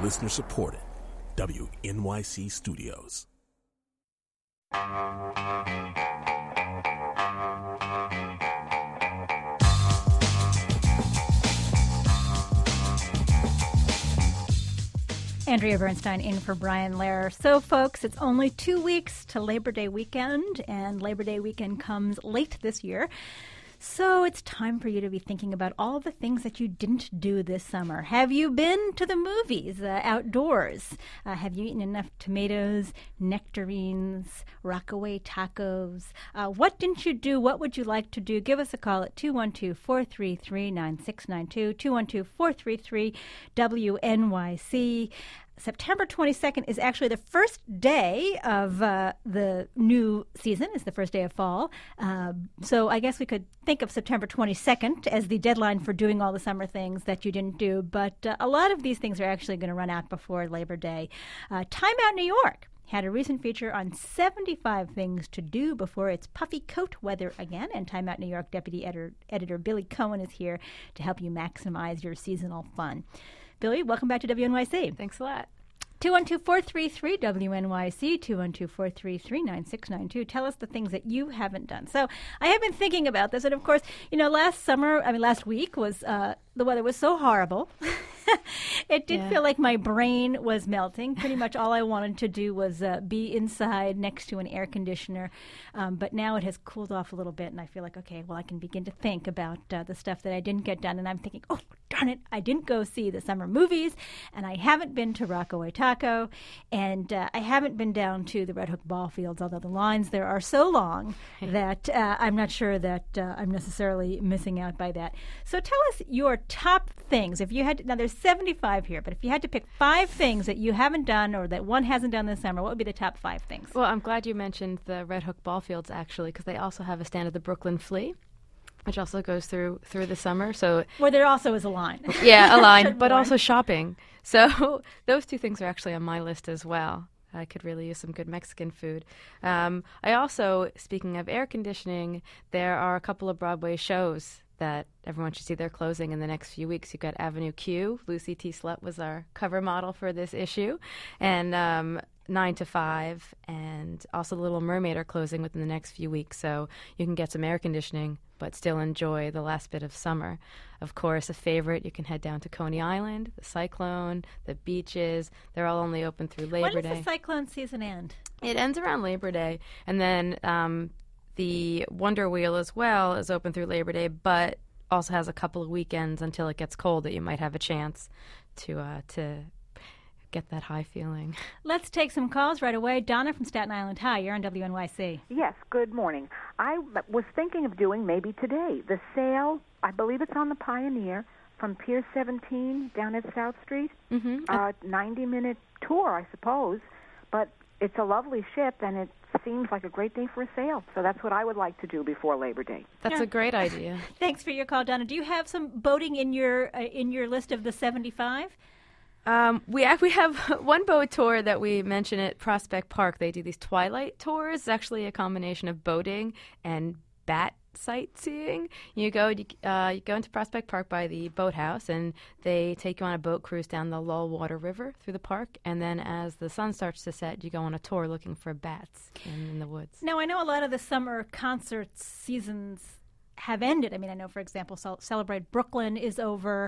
Listener supported. WNYC Studios. Andrea Bernstein in for Brian Lehrer. So, folks, it's only 2 weeks to Labor Day weekend, and Labor Day weekend comes late this year. So it's time for you to be thinking about all the things that you didn't do this summer. Have you been to the movies outdoors? Have you eaten enough tomatoes, nectarines, Rockaway tacos? What didn't you do? What would you like to do? Give us a call at 212-433-9692, 212-433-WNYC. September 22nd is actually the first day of the new season. It's the first day of fall. So I guess we could think of September 22nd as the deadline for doing all the summer things that you didn't do. But a lot of these things are actually going to run out before Labor Day. Time Out New York had a recent feature on 75 things to do before it's puffy coat weather again. And Time Out New York Deputy Editor Billy Cohen is here to help you maximize your seasonal fun. Billy, welcome back to WNYC. Thanks a lot. 212-433-WNYC, 212-433-9692. Tell us the things that you haven't done. So I have been thinking about this, and of course, last week was the weather was so horrible. It did feel like my brain was melting. Pretty much all I wanted to do was be inside next to an air conditioner. But now it has cooled off a little bit, and I feel like, okay, well, I can begin to think about the stuff that I didn't get done. And I'm thinking, oh, darn it, I didn't go see the summer movies, and I haven't been to Rockaway Taco, and I haven't been down to the Red Hook ball fields, although the lines there are so long that I'm not sure that I'm necessarily missing out by that. So tell us your top things. If you had, now there's 75 here, but if you had to pick 5 things that you haven't done or that one hasn't done this summer, what would be the top 5 things? Well, I'm glad you mentioned the Red Hook ball fields, actually, because they also have a stand at the Brooklyn Flea, which also goes through the summer. So where there also is a line. Yeah, a line, but also shopping. So those 2 things are actually on my list as well. I could really use some good Mexican food. I also, speaking of air conditioning, there are a couple of Broadway shows that everyone should see. They're closing in the next few weeks. You've got Avenue Q. Lucy T. Slut was our cover model for this issue. And 9 to 5, and also The Little Mermaid are closing within the next few weeks. So you can get some air conditioning, but still enjoy the last bit of summer. Of course, a favorite, you can head down to Coney Island, the Cyclone, the beaches. They're all only open through Labor Day. When does the Cyclone season end? It ends around Labor Day. And then the Wonder Wheel as well is open through Labor Day, but also has a couple of weekends until it gets cold that you might have a chance to get that high feeling. Let's take some calls right away. Donna from Staten Island. Hi, you're on WNYC. Yes, good morning. I was thinking of doing maybe today the sale, I believe it's on the Pioneer, from Pier 17 down at South Street. 90-minute tour, I suppose, but it's a lovely ship, and it seems like a great day for a sail. So that's what I would like to do before Labor Day. That's a great idea. Thanks for your call, Donna. Do you have some boating in your list of the 75? We have one boat tour that we mention at Prospect Park. They do these twilight tours. It's actually a combination of boating and bat sightseeing. You go into Prospect Park by the boathouse, and they take you on a boat cruise down the Lullwater River through the park, and then as the sun starts to set, you go on a tour looking for bats in the woods. Now, I know a lot of the summer concert seasons have ended. I mean, I know, for example, Celebrate Brooklyn is over,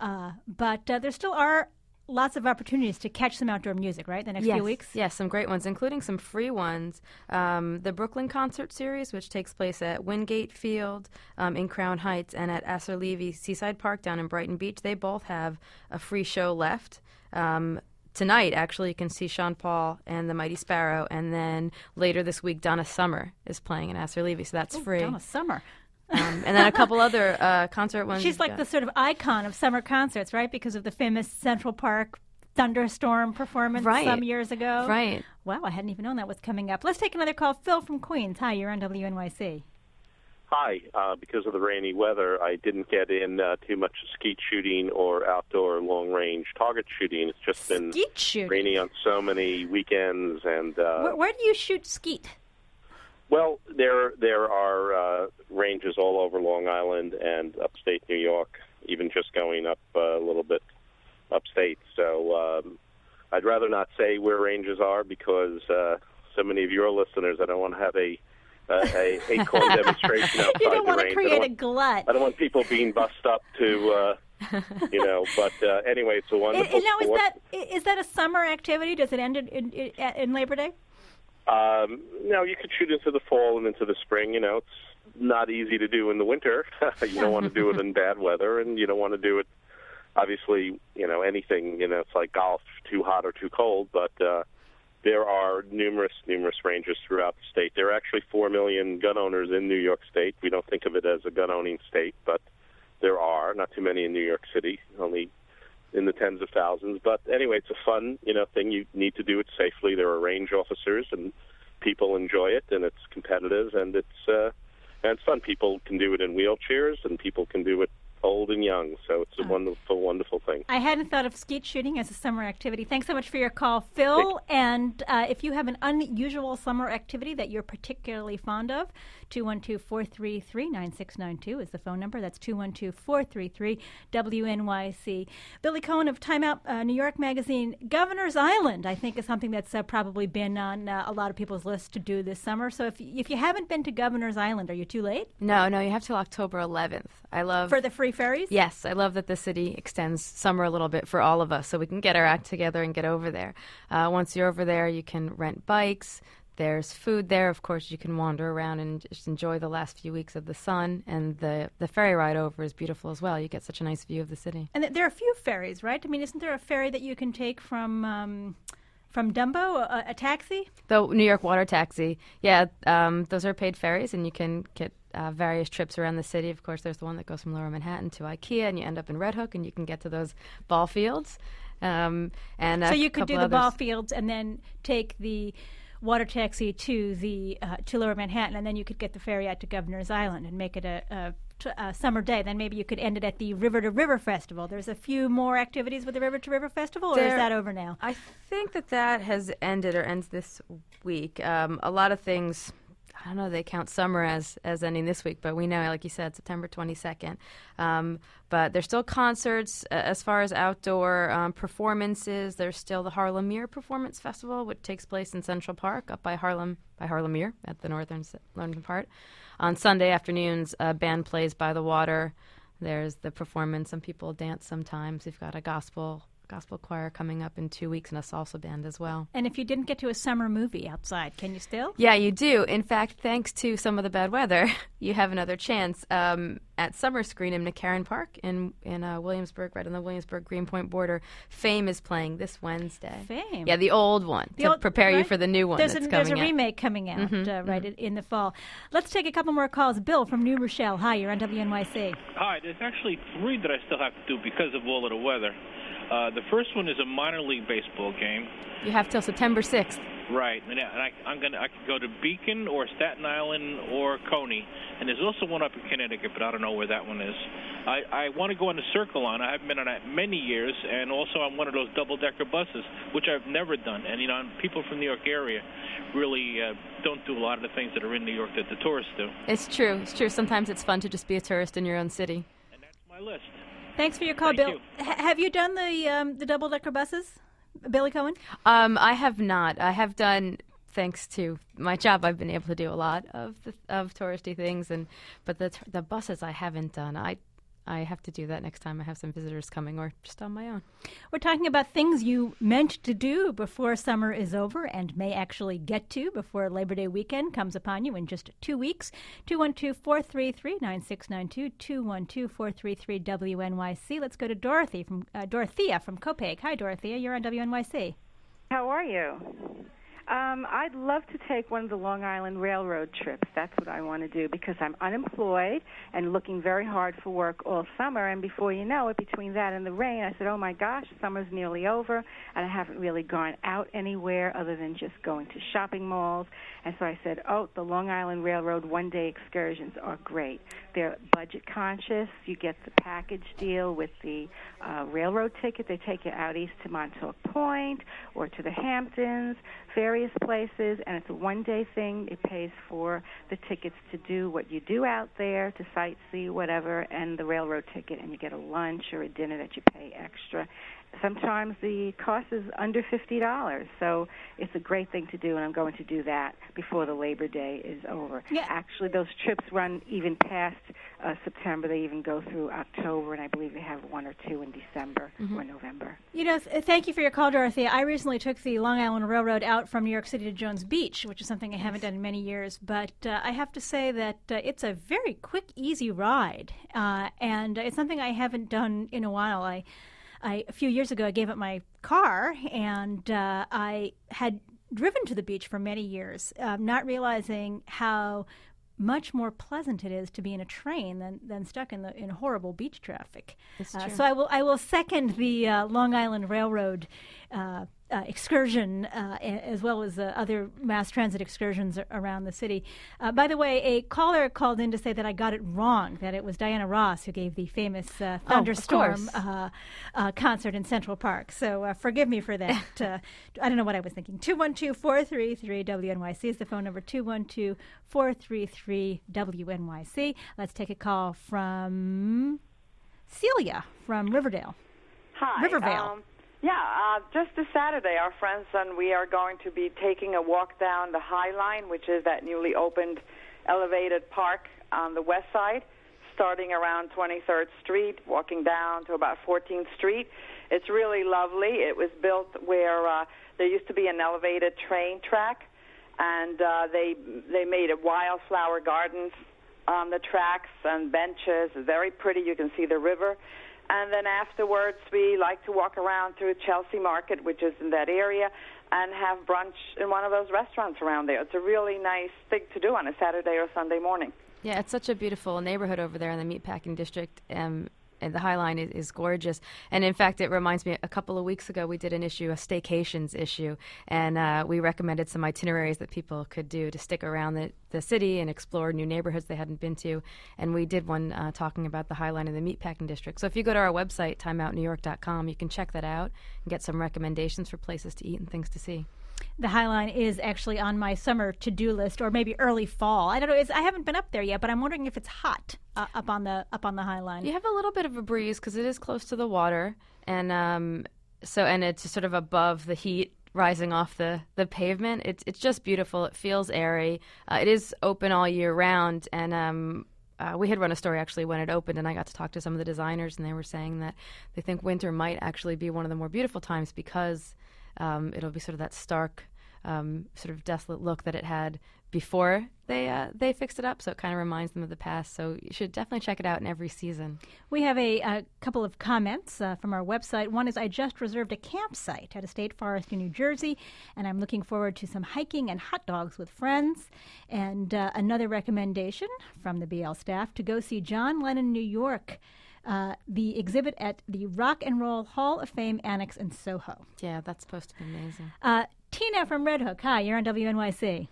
but there still are lots of opportunities to catch some outdoor music, right, the next few weeks? Yes, some great ones, including some free ones. The Brooklyn Concert Series, which takes place at Wingate Field in Crown Heights and at Asser Levy Seaside Park down in Brighton Beach, they both have a free show left. Tonight, actually, you can see Sean Paul and the Mighty Sparrow, and then later this week, Donna Summer is playing in Asser Levy, so that's free. Donna Summer. And then a couple other concert ones. She's like the sort of icon of summer concerts, right? Because of the famous Central Park Thunderstorm performance some years ago. Right. Wow, I hadn't even known that was coming up. Let's take another call. Phil from Queens. Hi, you're on WNYC. Hi. Because of the rainy weather, I didn't get in too much skeet shooting or outdoor long-range target shooting. It's just been rainy on so many weekends. And where do you shoot skeet? Well, there are ranges all over Long Island and upstate New York, even just going up a little bit upstate. So rather not say where ranges are because so many of your listeners, I don't want to have a acorn demonstration outside you don't the want range. to create a glut. I don't want people being bussed up to, but anyway, it's a wonderful sport. Is that a summer activity? Does it end in Labor Day? No, you could shoot into the fall and into the spring. It's not easy to do in the winter. You don't want to do it in bad weather, and you don't want to do it, obviously, anything, it's like golf, too hot or too cold, but there are numerous ranges throughout the state. There are actually 4 million gun owners in New York State. We don't think of it as a gun-owning state, but there are. Not too many in New York City, only in the tens of thousands. But anyway, it's a fun, thing. You need to do it safely. There are range officers, and people enjoy it, and it's competitive, and it's fun. People can do it in wheelchairs, and people can do it old and young, so it's a wonderful, wonderful thing. I hadn't thought of skeet shooting as a summer activity. Thanks so much for your call, Phil. And if you have an unusual summer activity that you're particularly fond of, 212-433-9692 is the phone number. That's 212-433-WNYC. Billy Cohen of Time Out New York Magazine. Governor's Island, I think, is something that's probably been on a lot of people's lists to do this summer. So if you haven't been to Governor's Island, are you too late? No, you have till October 11th. For the free ferries? Yes, I love that the city extends summer a little bit for all of us so we can get our act together and get over there. Once you're over there, you can rent bikes. There's food there. Of course, you can wander around and just enjoy the last few weeks of the sun. And the ferry ride over is beautiful as well. You get such a nice view of the city. And there are a few ferries, right? I mean, isn't there a ferry that you can take from Dumbo, a taxi? The New York Water Taxi. Yeah, those are paid ferries, and you can get various trips around the city. Of course, there's the one that goes from Lower Manhattan to IKEA, and you end up in Red Hook, and you can get to those ball fields. So you could do the ball fields and then take the water taxi to Lower Manhattan, and then you could get the ferry out to Governor's Island and make it a summer day. Then maybe you could end it at the River to River Festival. There's a few more activities with the River to River Festival, or is that over now? I think that has ended or ends this week. A lot of things, I don't know, they count summer as ending this week, but we know, like you said, September 22nd. But there's still concerts as far as outdoor performances. There's still the Harlemere Performance Festival, which takes place in Central Park up by Harlemere at the northern part. On Sunday afternoons, a band plays by the water. There's the performance. Some people dance sometimes. We've got a gospel choir coming up in 2 weeks and a salsa band as well. And if you didn't get to a summer movie outside, can you still? Yeah, you do. In fact, thanks to some of the bad weather, you have another chance. At Summer Screen in McCarran Park in Williamsburg, right on the Williamsburg-Greenpoint border, Fame is playing this Wednesday. Fame? Yeah, the old one, prepare you for the new one There's a remake coming out in the fall. Let's take a couple more calls. Bill from New Rochelle. Hi, you're on WNYC. Hi, there's actually 3 that I still have to do because of all of the weather. The first one is a minor league baseball game. You have till September 6th. Right, and I could go to Beacon or Staten Island or Coney, and there's also one up in Connecticut, but I don't know where that one is. I want to go on the Circle Line. I haven't been on that many years, and also on one of those double-decker buses, which I've never done. And people from the New York area really don't do a lot of the things that are in New York that the tourists do. It's true. Sometimes it's fun to just be a tourist in your own city. And that's my list. Thanks for your call, Bill. Have you done the double-decker buses, Billy Cohen? I have not. I have done, thanks to my job, I've been able to do a lot of touristy things, but the buses I haven't done. I have to do that next time I have some visitors coming or just on my own. We're talking about things you meant to do before summer is over and may actually get to before Labor Day weekend comes upon you in just 2 weeks. 212-433-9692, 212-433-WNYC. Let's go to Dorothea from Copiague. Hi, Dorothea. You're on WNYC. How are you? I'd love to take one of the Long Island Railroad trips. That's what I want to do because I'm unemployed and looking very hard for work all summer. And before you know it, between that and the rain, I said, oh, my gosh, summer's nearly over, and I haven't really gone out anywhere other than just going to shopping malls. And so I said, oh, the Long Island Railroad one-day excursions are great. They're budget conscious. You get the package deal with the railroad ticket. They take you out east to Montauk Point or to the Hamptons. Very various places, and it's a one-day thing. It pays for the tickets to do what you do out there, to sightsee, whatever, and the railroad ticket, and you get a lunch or a dinner that you pay extra. Sometimes the cost is under $50, so it's a great thing to do, and I'm going to do that before the Labor Day is over. Yeah. Actually, those trips run even past September. They even go through October, and I believe they have one or two in December or November. You know, thank you for your call, Dorothea. I recently took the Long Island Railroad out from New York City to Jones Beach, which is something I haven't done in many years, but I have to say that it's a very quick, easy ride, and it's something I haven't done in a while. A few years ago, I gave up my car, and I had driven to the beach for many years, not realizing how much more pleasant it is to be in a train than stuck in horrible beach traffic. So I will second the Long Island Railroad excursion, as well as other mass transit excursions around the city. By the way, a caller called in to say that I got it wrong, that it was Diana Ross who gave the famous Thunderstorm concert in Central Park. So forgive me for that. I don't know what I was thinking. 212-433-WNYC is the phone number, 212-433-WNYC. Let's take a call from Celia from Riverdale. Hi. Rivervale. Just this Saturday, our friends and we are going to be taking a walk down the High Line, which is that newly opened elevated park on the west side, starting around 23rd Street, walking down to about 14th Street. It's really lovely. It was built where there used to be an elevated train track, and they made a wildflower gardens on the tracks and benches. It's very pretty. You can see the river. And then afterwards, we like to walk around to Chelsea Market, which is in that area, and have brunch in one of those restaurants around there. It's a really nice thing to do on a Saturday or Sunday morning. Yeah, it's such a beautiful neighborhood over there in the Meatpacking District. And the High Line is gorgeous. And in fact, it reminds me, a couple of weeks ago, we did a staycations issue, and we recommended some itineraries that people could do to stick around the city and explore new neighborhoods they hadn't been to. And we did one talking about the High Line in the Meatpacking District. So if you go to our website, timeoutnewyork.com, you can check that out and get some recommendations for places to eat and things to see. The High Line is actually on my summer to-do list, or maybe early fall. I don't know. I haven't been up there yet, but I'm wondering if it's hot up on the High Line. You have a little bit of a breeze because it is close to the water, and it's sort of above the heat rising off the pavement. It's just beautiful. It feels airy. It is open all year round, and we had run a story actually when it opened, and I got to talk to some of the designers, and they were saying that they think winter might actually be one of the more beautiful times because it'll be sort of that stark, sort of desolate look that it had before they fixed it up. So it kind of reminds them of the past. So you should definitely check it out in every season. We have a couple of comments from our website. One is, I just reserved a campsite at a state forest in New Jersey, and I'm looking forward to some hiking and hot dogs with friends. And another recommendation from the BL staff, to go see John Lennon, New York, the exhibit at the Rock and Roll Hall of Fame Annex in Soho. Yeah, that's supposed to be amazing. Tina from Red Hook. Hi, you're on WNYC.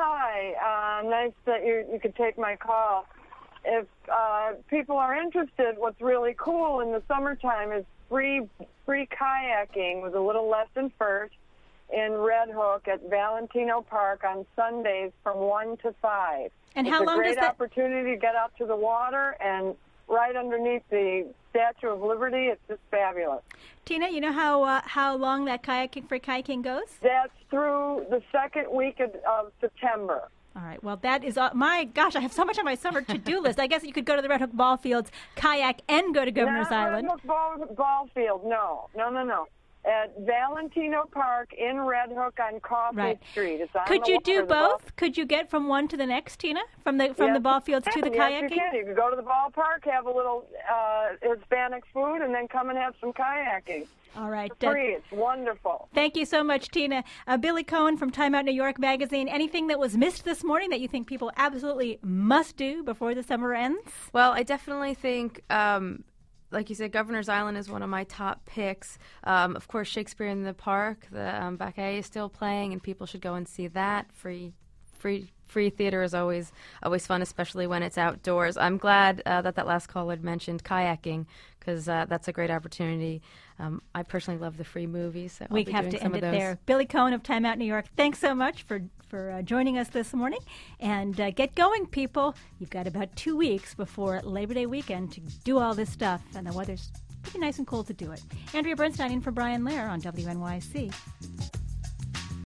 Hi. Nice that you could take my call. If people are interested, what's really cool in the summertime is free kayaking with a little lesson first in Red Hook at Valentino Park on Sundays from 1 to 5. And how long does that... It's a great opportunity to get out to the water and right underneath the Statue of Liberty. It's just fabulous. Tina, you know how long that free kayaking goes? That's through the second week of September. All right. Well, that is my gosh. I have so much on my summer to-do list. I guess you could go to the Red Hook Ball Fields, kayak, and go to Governor's Island. Red Hook Ball Field. No. At Valentino Park in Red Hook on Coffee Street. It's on Could you do both? Could you get from one to the next, Tina? From the ball fields to the kayaking? Yes, you can. You can go to the ballpark, have a little Hispanic food, and then come and have some kayaking. All right. It's free. It's wonderful. Thank you so much, Tina. Billy Cohen from Time Out New York magazine. Anything that was missed this morning that you think people absolutely must do before the summer ends? Well, I definitely think... like you said, Governor's Island is one of my top picks. Of course, Shakespeare in the Park, the Bacchae is still playing, and people should go and see that. Free Free theater is always fun, especially when it's outdoors. I'm glad that last caller had mentioned kayaking, because that's a great opportunity. I personally love the free movies. So we have to end it there. Billy Cohen of Time Out New York, thanks so much for joining us this morning. And get going, people. You've got about 2 weeks before Labor Day weekend to do all this stuff, and the weather's pretty nice and cool to do it. Andrea Bernstein in for Brian Lehr on WNYC.